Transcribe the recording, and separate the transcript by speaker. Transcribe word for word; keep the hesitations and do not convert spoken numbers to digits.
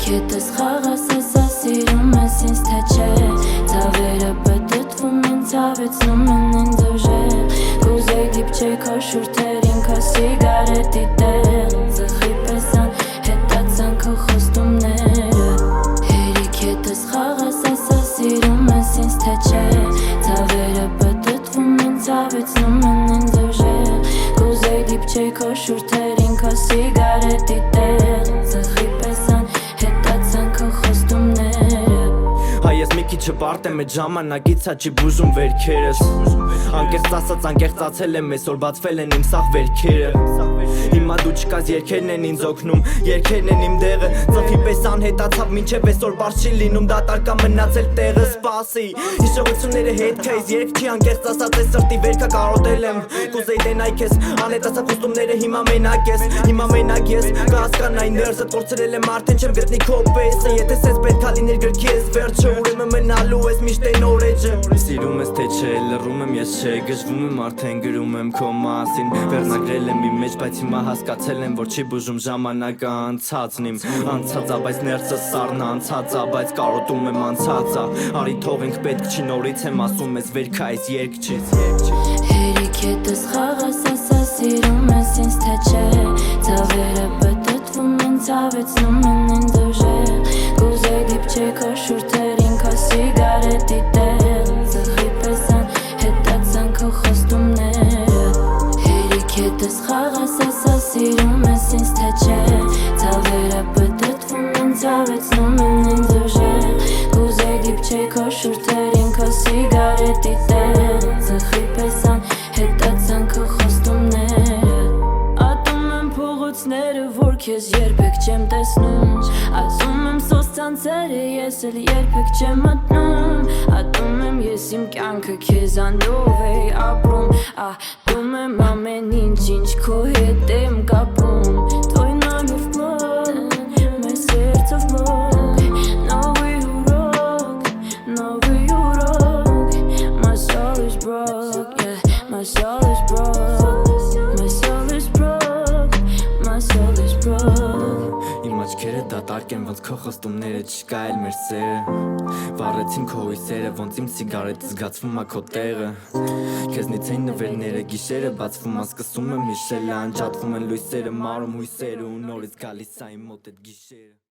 Speaker 1: Հետս խաղաս ասա սիրում ես ինձ թե չէ Ցավերը պտտվում են ցավեցնում են ինձ ուժեղ Կուզեի դիպչեի քո շուրթերին քո սիգարետի տեղ Ձխի պես անհետացան քո խոստումները Հերիք հետս խաղաս ասա սիրում ես ինձ թե չէ Ցավերը պտտվում են ցավեցնում են ինձ ուժեղ Կուզեի դիպչեի քո շուրթերին քո սիգարետի տեղ Ձխի պես անհետացան քո խոստումները
Speaker 2: Հայ ես մի քիչ հպարտ եմ այդ ժամանակից հա չի բուժում վերքերս Անկեղծ ասած անկեղծացել եմ այսօր բացվել են իմ սաղ վերքերը Հիմա դու չկաս երգերն են ինձ օգնում Երգերն են իմ դեղը Ծխի պես անհետացավ մինչև այսօր բարձ չի լինում Դատարկա մնացել տեղը սպասի Հիշողությունները հետ քեզ երգ չի անկեղծ ասած այս սրտի վերքա կարոտել եմ Կուզեի դենայ քեզ անհետացավ խոստումները հիմա մենակ ես Հիմա մենակ ես կհասկանայի ներսդ կորցրել եմ արդեն չեմ գտնի քո պես Եթե սենց պետքա լիներ գրքի ես վերջը ուրեմն մնալու ես միշտ այն օրեջը Սիրում ես թե չէ լռում եմ ես չէ Գժվում եմ արդեն գրում եմ քո մասին Վերնագրել եմ իմ մեջ բայց հիմա հասկացել եմ որ չի բուժում ժամանակը անցածն իմ Անցածա բայց ներսը սառն անցածա բայց կարոտում եմ անցածա Արի թողենք պետք չի նորից եմ ասում ես վերքա այս երգ չի
Speaker 1: Հերիք հետս խաղաս ասա սիրում ես ինձ թե չէ Ցավերը պտտվում են ցավեցնում են ինձ ուժեղ Կուզեի դիպչեի քո շուրթերին քո սիգարետի տեղ Ձխի պես անհետացան քո խոստումները Հերիք հետս խաղաս ասա սիրում ես ինձ թե չէ Ցավերը պտտվում են ցավեցնում են ինձ ուժեղ Կուզեի դիպչեի քո շուրթերին քո սիգարետի տեղ Ձխի պես անհետացան քո խոստումները Ատում եմ փողոցները որ քեզ երբեք չեմ տեսնում Ասում եմ սոսցանցերը ես էլ երբեք չեմ մտնում Ատում եմ ես իմ կյանքը քեզանով էի ապրում Ատում եմ ամեն ինչ ինչ քո հետ եմ կապում Твой номер в блог, мое сердце в блог Новый урок, новый урок My soul is broke, yeah, my soul is broke My soul is broke, my soul is broke
Speaker 2: Իմ աչքերը դատարկ են ոնց քո խոստումները չկա էլ մեր սերը Վառեցին քո հույսերը ոնց իմ սիգարետը զգացվում ա քո տեղը Քեզնից էին նվերները գիշերը բացվում ա սկսում եմ հիշել Անջատվում են լույսերը մարում հույսերը ու նորից գալիս ա իմ մոտ էդ գիշերը